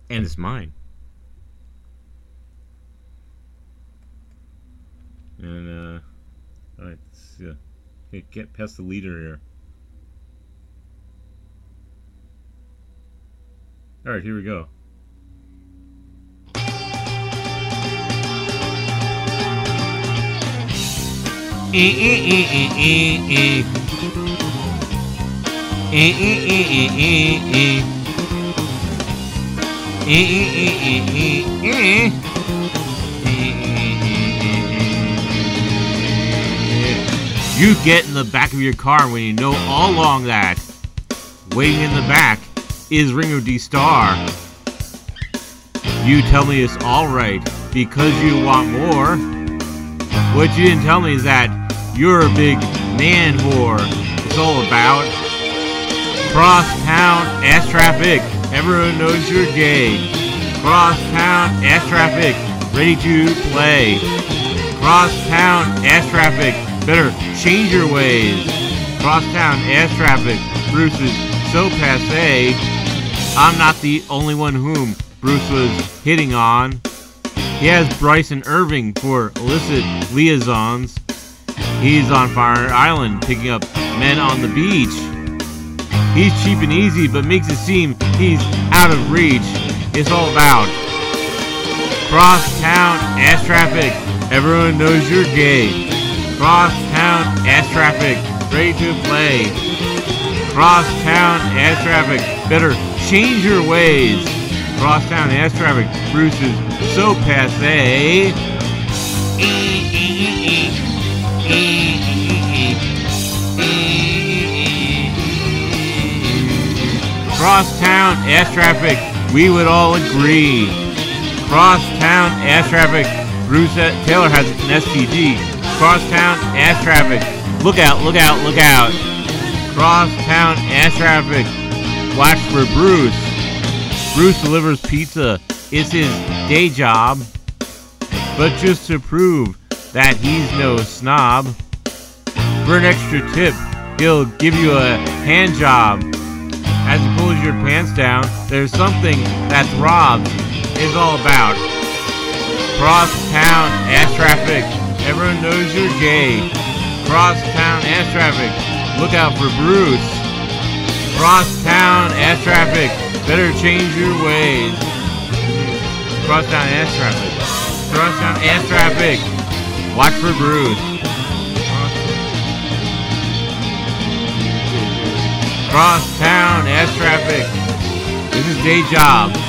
And it's mine. And, alright, let's get past the leader here. Alright, here we go. You get in the back of your car when you know all along that waiting in the back is Ringo D. Star. You tell me it's alright because you want more. What you didn't tell me is that you're a big man whore. It's all about crosstown ass traffic. Everyone knows you're gay. Crosstown ass traffic. Ready to play. Crosstown ass traffic. Better change your ways. Crosstown ass traffic. Bruce is so passé. I'm not the only one whom Bruce was hitting on. He has Bryson Irving for illicit liaisons. He's on Fire Island picking up men on the beach. He's cheap and easy but makes it seem he's out of reach. It's all about crosstown ass traffic. Everyone knows you're gay. Crosstown ass traffic. Ready to play. Crosstown ass traffic. Better change your ways. Crosstown ass traffic. Bruce is so passé. Crosstown ass traffic. We would all agree. Crosstown ass traffic. Bruce Taylor has an STD. Crosstown ass traffic. Look out, look out, look out. Crosstown ass traffic. Watch for Bruce. Bruce delivers pizza. It's his day job. But just to prove that he's no snob, for an extra tip, he'll give you a hand job. As he pulls your pants down, there's something that's robbed. It's all about crosstown ass traffic. Everyone knows you're gay. Crosstown ass traffic. Look out for Bruce. Crosstown ass traffic. Better change your ways. Crosstown ass traffic. Crosstown ass traffic. Watch for Bruce. Crosstown ass traffic. This is day job.